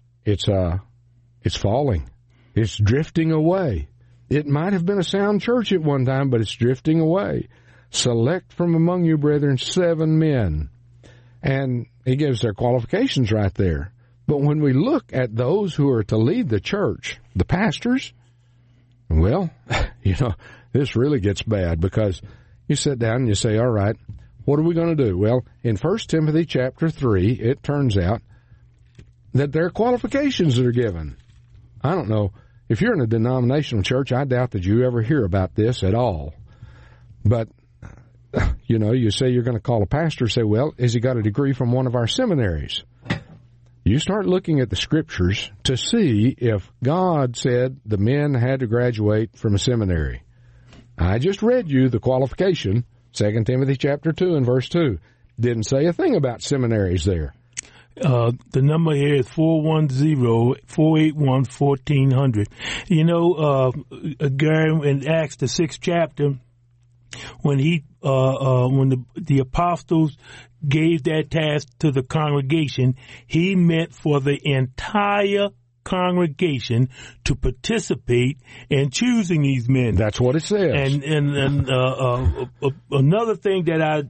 falling. It's drifting away. It might have been a sound church at one time, but it's drifting away. Select from among you, brethren, 7 men. And he gives their qualifications right there. But when we look at those who are to lead the church, the pastors, well, this really gets bad, because you sit down and you say, all right, what are we going to do? Well, in 1 Timothy chapter 3, it turns out that there are qualifications that are given. I don't know. If you're in a denominational church, I doubt that you ever hear about this at all. But, you say you're going to call a pastor, say, well, has he got a degree from one of our seminaries? You start looking at the scriptures to see if God said the men had to graduate from a seminary. I just read you the qualification, 2 Timothy chapter 2 and verse 2. Didn't say a thing about seminaries there. The number here is 410-481-1400. Gary, in Acts, the 6th chapter, when the apostles gave that task to the congregation, he meant for the entire congregation to participate in choosing these men. That's what it says. And another thing that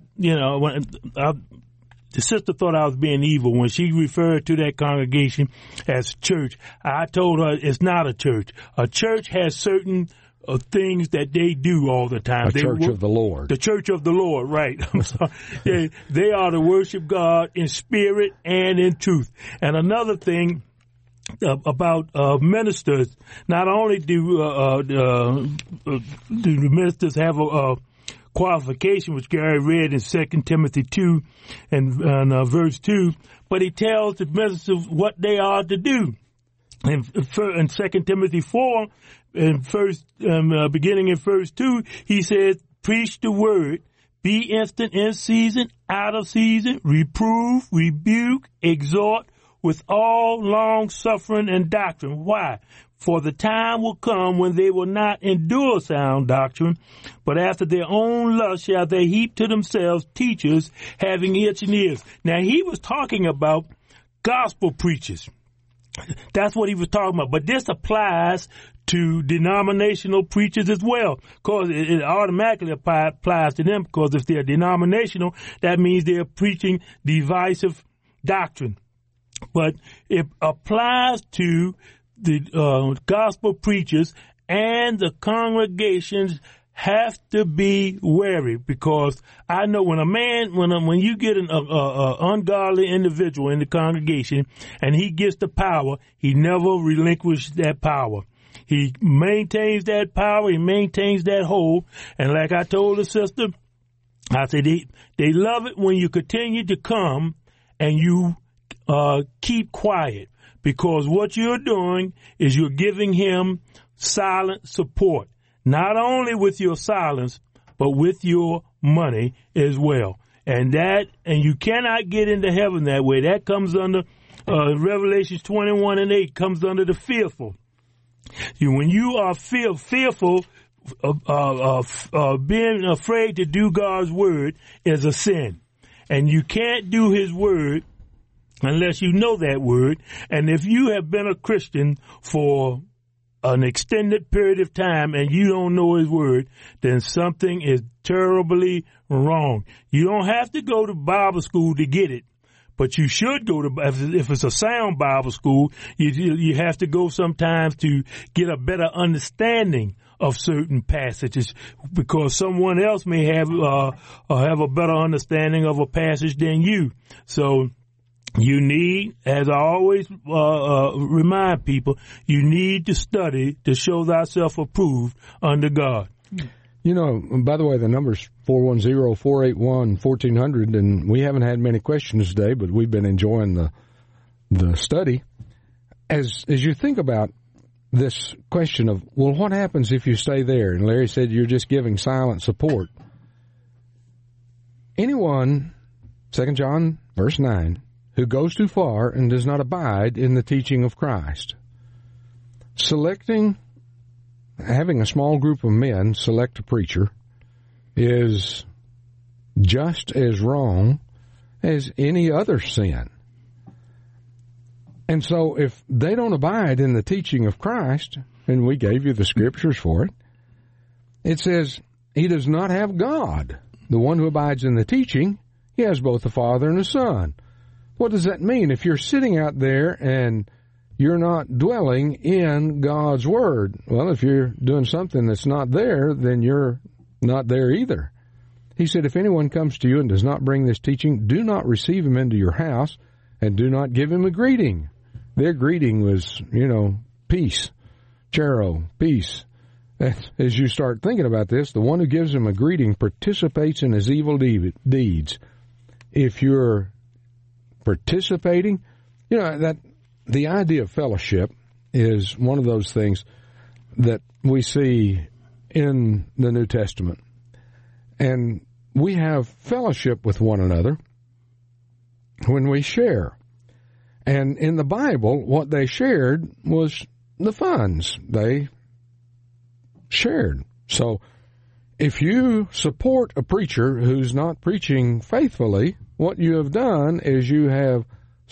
the sister thought I was being evil when she referred to that congregation as church. I told her it's not a church. A church has certain things that they do all the time. Church of the Lord. The church of the Lord, right. I'm sorry. They are to worship God in spirit and in truth. And another thing about ministers, not only do the ministers have a qualification, which Gary read in 2 Timothy 2 and verse 2, but he tells the ministers what they are to do. In 2 Timothy 4, beginning in verse 2, he says, preach the word, be instant in season, out of season, reprove, rebuke, exhort with all long suffering and doctrine. Why? For the time will come when they will not endure sound doctrine, but after their own lust shall they heap to themselves teachers having itching ears. Now, he was talking about gospel preachers. That's what he was talking about. But this applies to denominational preachers as well, because it automatically applies to them, because if they're denominational, that means they're preaching divisive doctrine. But it applies to the gospel preachers, and the congregations have to be wary, because I know when you get an ungodly individual in the congregation and he gets the power, he never relinquishes that power. He maintains that power, he maintains that hold. And like I told the sister, I said they love it when you continue to come and you keep quiet, because what you're doing is you're giving him silent support. Not only with your silence, but with your money as well. And you cannot get into heaven that way. That comes under, Revelation 21:8 comes under the fearful. When you are fearful, being afraid to do God's word is a sin. And you can't do his word unless you know that word. And if you have been a Christian for an extended period of time and you don't know his word, then something is terribly wrong. You don't have to go to Bible school to get it, but you should go to, if it's a sound Bible school, you have to go sometimes to get a better understanding of certain passages, because someone else may have a better understanding of a passage than you. So you need, as I always remind people, you need to study to show thyself approved under God. You know, by the way, the number's 410-481-1400, and we haven't had many questions today, but we've been enjoying the study. As you think about this question of, well, what happens if you stay there? And Larry said you're just giving silent support. Anyone, 2 John verse 9, who goes too far and does not abide in the teaching of Christ. Having a small group of men select a preacher is just as wrong as any other sin. And so if they don't abide in the teaching of Christ, and we gave you the scriptures for it, it says he does not have God. The one who abides in the teaching, he has both the Father and the Son. What does that mean? If you're sitting out there and you're not dwelling in God's Word, well, if you're doing something that's not there, then you're not there either. He said, if anyone comes to you and does not bring this teaching, do not receive him into your house, and do not give him a greeting. Their greeting was, peace, charo, peace. As you start thinking about this, the one who gives him a greeting participates in his evil deeds. If you're participating, that the idea of fellowship is one of those things that we see in the New Testament. And we have fellowship with one another when we share. And in the Bible, what they shared was the funds they shared. So if you support a preacher who's not preaching faithfully, what you have done is you have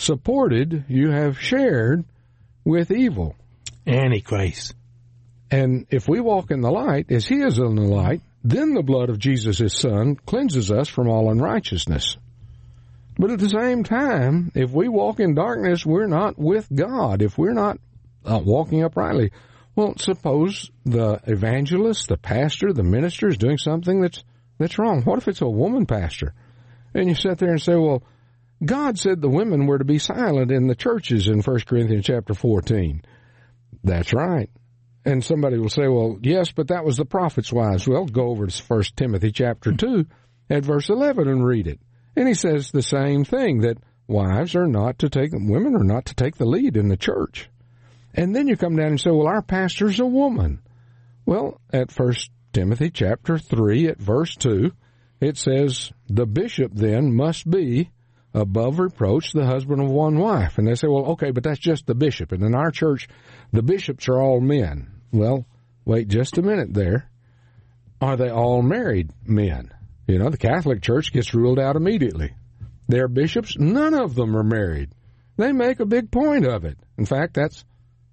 shared with evil. Antichrist. And if we walk in the light, as he is in the light, then the blood of Jesus, his Son, cleanses us from all unrighteousness. But at the same time, if we walk in darkness, we're not with God. If we're not walking uprightly, well, suppose the evangelist, the pastor, the minister is doing something that's wrong. What if it's a woman pastor? And you sit there and say, well, God said the women were to be silent in the churches in 1 Corinthians chapter 14. That's right. And somebody will say, well, yes, but that was the prophet's wives. Well, go over to 1 Timothy chapter 2 at verse 11 and read it. And he says the same thing, that women are not to take the lead in the church. And then you come down and say, well, our pastor's a woman. Well, at 1 Timothy chapter 3 at verse 2, it says, the bishop then must be above reproach, the husband of one wife. And they say, well, okay, but that's just the bishop. And in our church, the bishops are all men. Well, wait just a minute there. Are they all married men? The Catholic Church gets ruled out immediately. Their bishops, none of them are married. They make a big point of it. In fact, that's,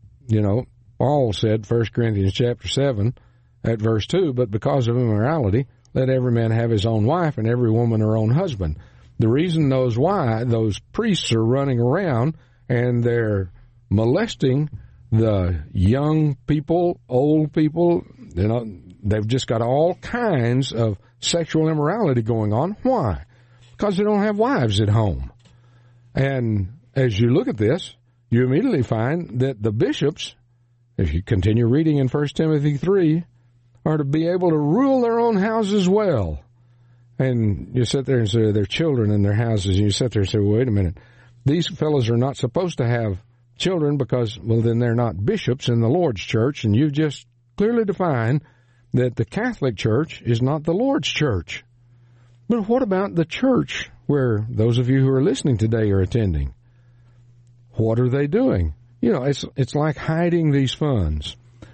Paul said, 1 Corinthians chapter 7 at verse 2, but because of immorality, let every man have his own wife and every woman her own husband. The reason those priests are running around and they're molesting the young people, old people, they've just got all kinds of sexual immorality going on. Why? Because they don't have wives at home. And as you look at this, you immediately find that the bishops, if you continue reading in 1 Timothy 3, are to be able to rule their own houses well. And you sit there and say their children in their houses, and you sit there and say, well, wait a minute, these fellows are not supposed to have children because, well, then they're not bishops in the Lord's church, and you've just clearly defined that the Catholic Church is not the Lord's church. But what about the church where those of you who are listening today are attending? What are they doing? It's like hiding these funds.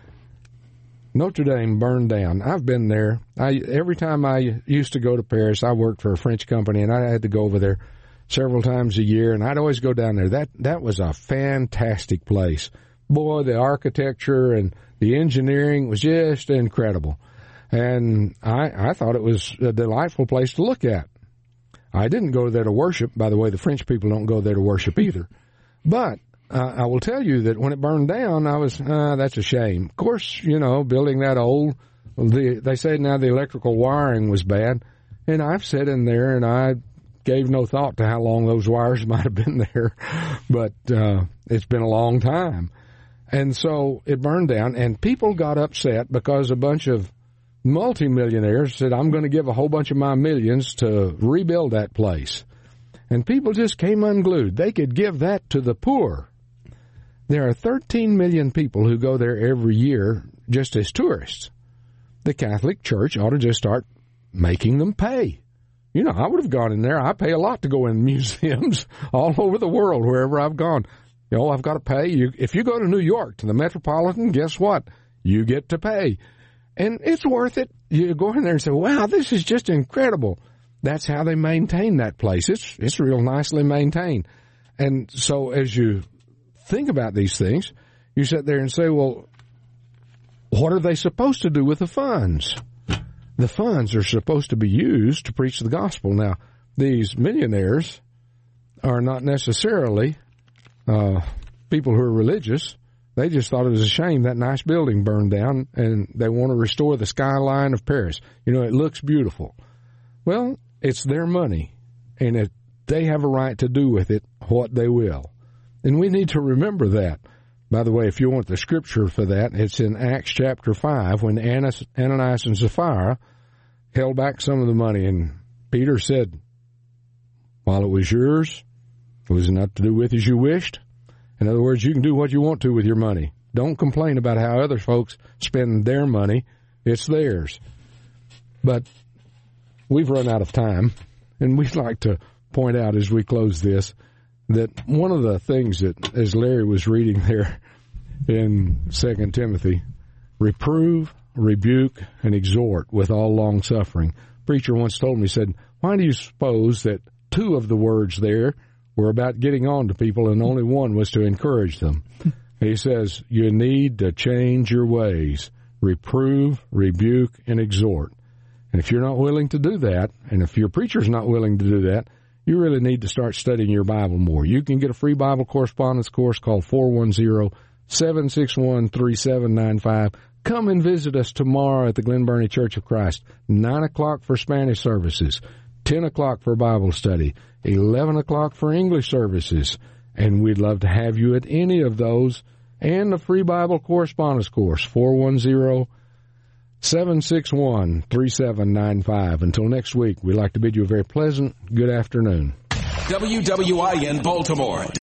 Notre Dame burned down. I've been there. Every time I used to go to Paris, I worked for a French company, and I had to go over there several times a year, and I'd always go down there. That was a fantastic place. Boy, the architecture and the engineering was just incredible. And I thought it was a delightful place to look at. I didn't go there to worship. By the way, the French people don't go there to worship either. But I will tell you that when it burned down, I was, that's a shame. Of course, building that old, they say now the electrical wiring was bad. And I've sat in there and I gave no thought to how long those wires might have been there. But it's been a long time. And so it burned down, and people got upset because a bunch of multimillionaires said, I'm going to give a whole bunch of my millions to rebuild that place. And people just came unglued. They could give that to the poor. There are 13 million people who go there every year just as tourists. The Catholic Church ought to just start making them pay. I would have gone in there. I pay a lot to go in museums all over the world, wherever I've gone. I've got to pay. If you go to New York, to the Metropolitan, guess what? You get to pay. And it's worth it. You go in there and say, wow, this is just incredible. That's how they maintain that place. It's real nicely maintained. And so as you think about these things, you sit there and say, well, what are they supposed to do with the funds? The funds are supposed to be used to preach the gospel. Now, these millionaires are not necessarily people who are religious. They just thought it was a shame that nice building burned down, and they want to restore the skyline of Paris. It looks beautiful. Well, it's their money, and they have a right to do with it what they will. And we need to remember that. By the way, if you want the scripture for that, it's in Acts chapter 5 when Ananias and Sapphira held back some of the money. And Peter said, while it was yours, it was not to do with as you wished. In other words, you can do what you want to with your money. Don't complain about how other folks spend their money. It's theirs. But we've run out of time, and we'd like to point out as we close this that one of the things that, as Larry was reading there in 2 Timothy, reprove, rebuke, and exhort with all long-suffering. Preacher once told me, said, why do you suppose that two of the words there were about getting on to people and only one was to encourage them? He says, you need to change your ways. Reprove, rebuke, and exhort. And if you're not willing to do that, and if your preacher's not willing to do that, you really need to start studying your Bible more. You can get a free Bible correspondence course called 410-761-3795. Come and visit us tomorrow at the Glen Burnie Church of Christ. 9 o'clock for Spanish services, 10 o'clock for Bible study, 11 o'clock for English services. And we'd love to have you at any of those. And the free Bible correspondence course, 410-761-3795. Until next week, we'd like to bid you a very pleasant good afternoon. WWIN Baltimore.